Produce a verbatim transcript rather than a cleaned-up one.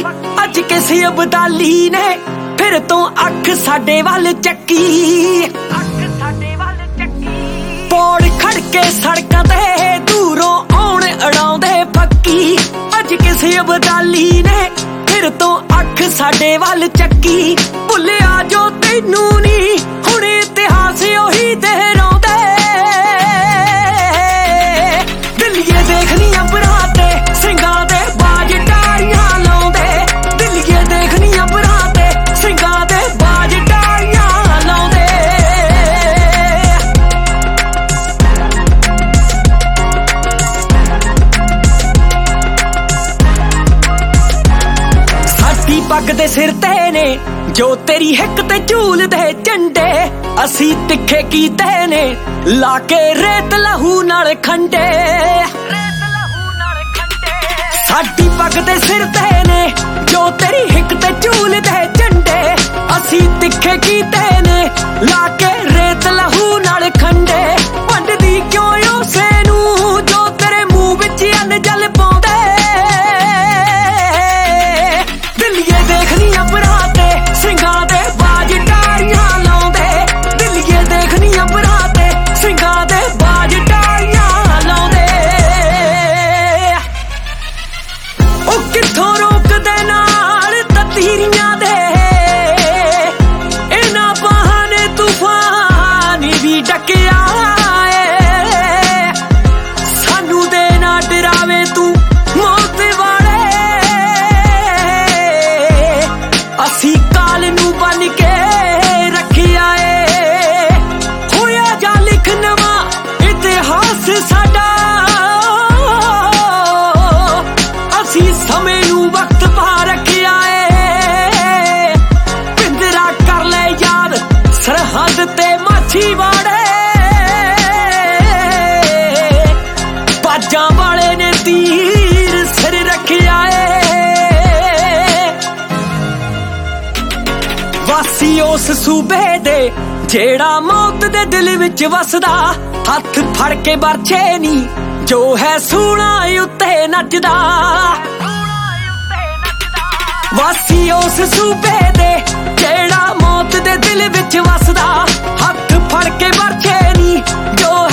अज किसी अबदाली ने फिर तो अख साडे वाल चक्की। पौड़ खड़के सड़कां ते दूरों आउण अड़ाउंदे पक्की। अज किसी अबदाली ने फिर तो अख साडे वाल चक्की। भुल्लिया जो तैनू नी हुण इतिहास ओही दोहराउंदे। दिल्लीए देखनी अबरां ते सिंगां दे बाज टारियां लाउंदे। दिल्लीए देखनी अबरां ते सिंगां दे बाज टारियां लाउंदे। साडी पग दे सिर ते ने जो तेरी हिक ते झूल दे झंडे। असी तिखे कीते ने लाके रेत लहू नाल खंडे। साडी पग दे सिर ते ने जो तेरी हिक ते झूल दे झंडे। असी तिखे कीते ने लाके रेत लहू नाल खंडे। वंडदी क्यों उसे नू जो तेरे मुंह विच अन जल पाउंदे। दिल्लीए देखनी अबरां ते सिंगां दे बाज टारियां लाउंदे। दिल्लीए देखनी अबरां ते सिंगां दे बाज टारियां लाउंदे। ओ कित्थों रोकदे नाल ततीरियां दे इन्हां बहाने तूफान भी डकिया ए। सानू दे ना डरावे तू मौत वाले। असी काल नू बन के रखिया ए। होया जा लिख नवां इतिहास साडा। असी समय नू वक्त पा रखिया ए। पिंजरा कर ले याद सरहद ते माछीवाड़े। बाजां वाले ने तीर सिर रखिया ए। वासी उस सूबे दे जेड़ा मौत दे दिल विच वसदा। हथ फड़ के बरछे नी जो है सूणा उत्ते नचदा। वासी उस सूबे दे जेड़ा मौत दे दिल विच वसदा। हथ फड़ के बरछे नी जो